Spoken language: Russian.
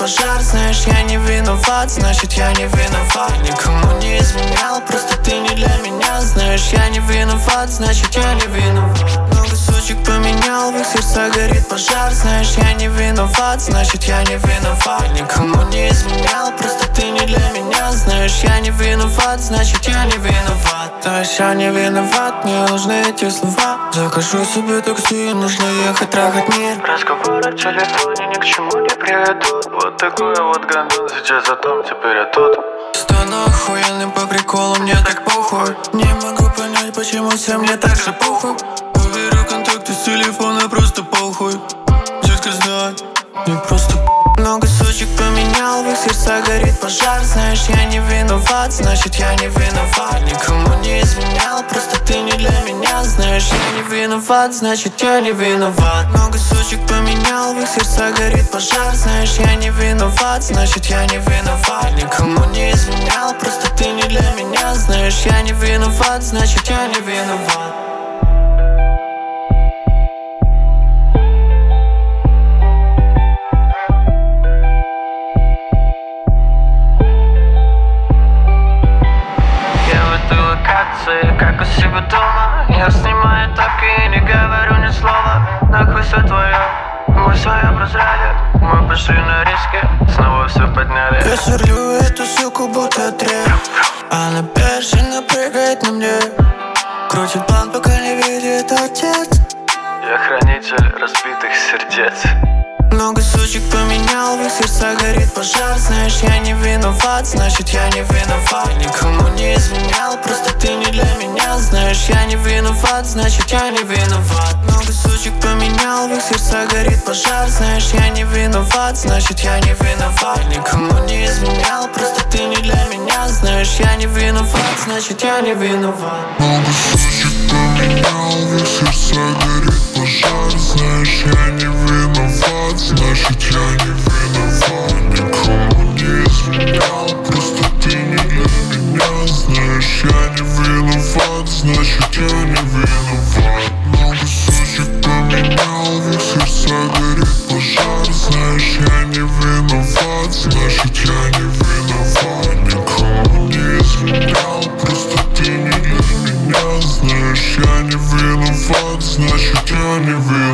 пожар. Знаешь, я не виноват, значит я не виноват. Никому не изменял, просто ты не для меня. Знаешь, я не виноват, значит я не виноват. Много сучек поменял, в их сердцах горит пожар. Знаешь, я не виноват, значит я не виноват. Никому не изменял, просто ты не для меня. Знаешь, я не виноват, значит я не виноват. То есть я не виноват, мне нужны эти слова. Закажу себе такси, нужно ехать трахать мир. Разговоры в телефоне ни к чему не приведут. Вот такой вот гандон, сейчас о том, теперь я тут. Стану охуенным по приколу, мне так похуй. Не могу понять, почему всем мне так же похуй. Уберу контакты с телефона, просто похуй. Детка, знай, не просто. Много сучек поменял, в их сердцах горит пожар. Знаешь, я не виноват, значит я не виноват. Никому не изменял, просто ты не для меня. Знаешь, я не виноват, значит я не виноват. Много сучек поменял, в их сердцах горит пожар. Знаешь, я не виноват, значит я не виноват. Никому не изменял, просто ты не для меня. Знаешь, я не виноват, значит я не виноват. Как у себя дома, я снимаю тапки и не говорю ни слова. Нахуй все твое, мы свое прозрали. Мы пошли на риски, снова все подняли. Я сверлю эту суку, будто дрель. Она бешено прыгает на мне. Крутит план, пока не видит отец. Я хранитель разбитых сердец. Много сучек поменял, в их сердцах горит пожар. Знаешь, я не виноват, значит я не виноват. Никому не изменял, просто ты не для меня. Знаешь, я не виноват, значит я не виноват. Много сучек поменял, в их сердцах горит пожар. Знаешь, я не виноват, значит я не виноват. Никому не изменял, просто ты не для меня. Знаешь, я не виноват, значит я не виноват. Много сучек поменял, в их сердцах горит пожар. Знаешь, я не виноват, значит я не виноват. Никому не изменял, просто ты не для меня. Знаешь, я не виноват, значит я не виноват. Много сучек поменял, в их сердцах горит пожар. Знаешь, я не виноват, значит я не виноват. Никому не изменял, просто ты не для меня. Знаешь, я не виноват, значит я не виноват.